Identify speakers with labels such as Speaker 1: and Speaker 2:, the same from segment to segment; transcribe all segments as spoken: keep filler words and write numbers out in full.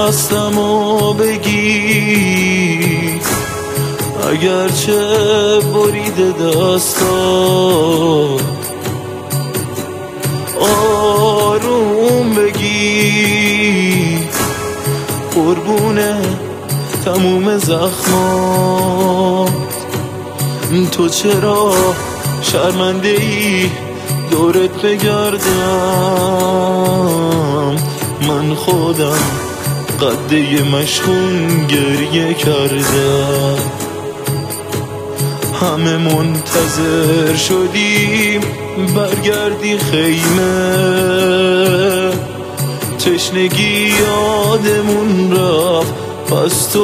Speaker 1: دستمو بگیر، اگرچه بریده دستا آروم بگیر، قربونه تموم زخمات. تو چرا شرمنده ای دورت بگردم؟ من خودم قده مشغول گریه کردم. همه منتظر شدیم برگردی خیمه، تشنگی یادمون رفت، پس تو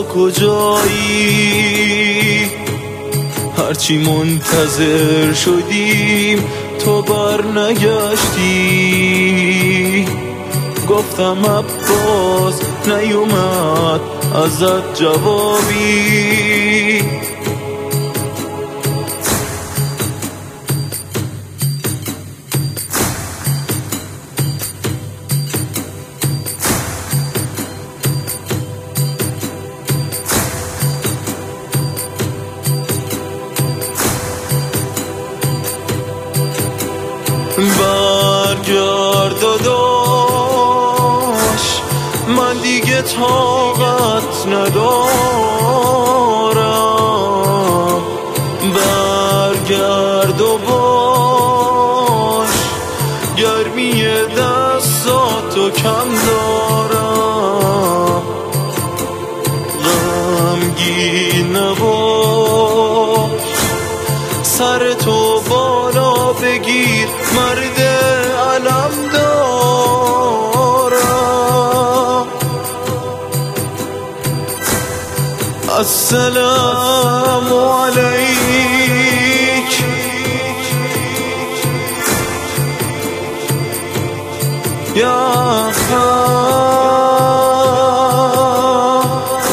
Speaker 1: کجایی؟ هرچی منتظر شدیم تو بر نگشتی. گفتم عباس نیومد ازت جوابی. برگرد داداش، من دیگه طاقت ندارم. برگرد و باش، گرمی دستاتو کم دارم. غمگین نباش، سرتو بالا بگیر، مرد علم دارم. السلام علیک، یا خان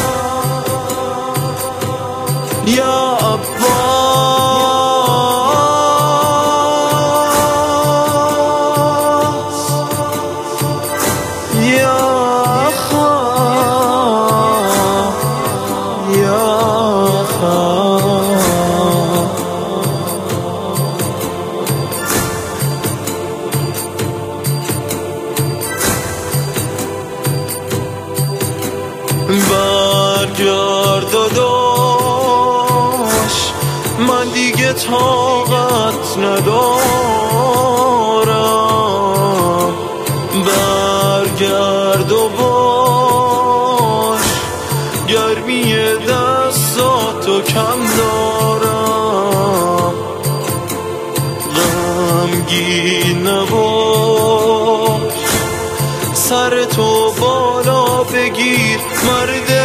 Speaker 1: یا عباس، یا خان یا خان. برگرد داداش، من دیگه طاقت ندارم. برگرد و باش، گرمی دستاتو کم دارم. غمگین نباش، سرتو بالا بگیر، مرد